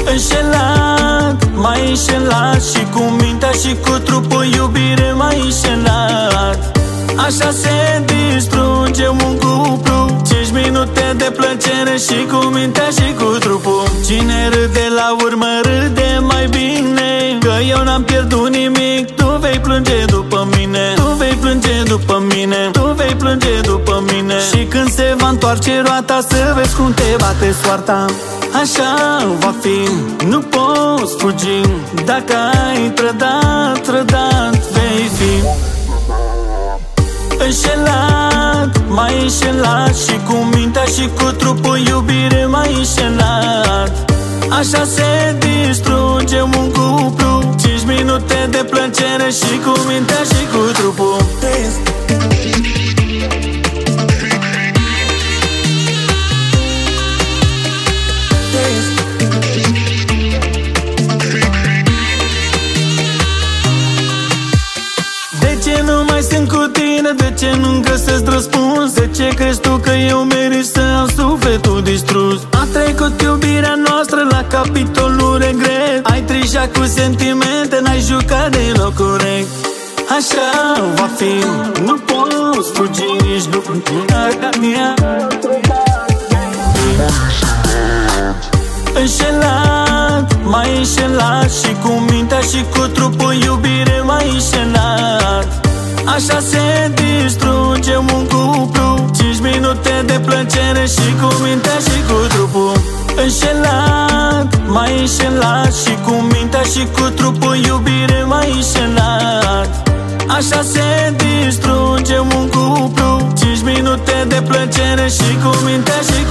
Înșelat, mai înșelat, și cu mintea și cu trupul, iubire mai înșelat. Așa se distruge un cuplu, 5 minute de plăcere și cu mintea și cu trupul. Cine râde la urmă râde mai bine, că eu n-am pierdut nimic. Tu vei plânge după mine, tu vei plânge după mine, tu vei plânge după mine. Și când se va întoarce roata, să vezi cum te bate soarta. Așa va fi, nu poți fugi. Dacă ai trădat, trădat vei fi. Înșelat, mai înșelat, și cu mintea și cu trupul, iubire mai înșelat. Așa se distruge un cuplu, 5 minute de plăcere și cu mintea și cu trupul. De ce nu mai sunt cu tine? De ce nu-mi găsesc răspuns? De ce crezi tu că eu merit să am sufletul distrus? A trecut iubirea noastră la capitolul regret. Ai trișat cu sentimente, n-ai jucat deloc corect. Așa va fi, nu poți fugi nici după mine. Înșelat, mai înșelat, și cu mintea și cu trupul, iubire mai înșelat. Așa se distruge un cuplu, 5 minute de plăcere și cu mintea și cu trupul. Înșelat, mai înșelat, și cu mintea și cu trupul, iubire mai înșelat. Așa se distruge un cuplu, 5 minute de plăcere și cu mintea și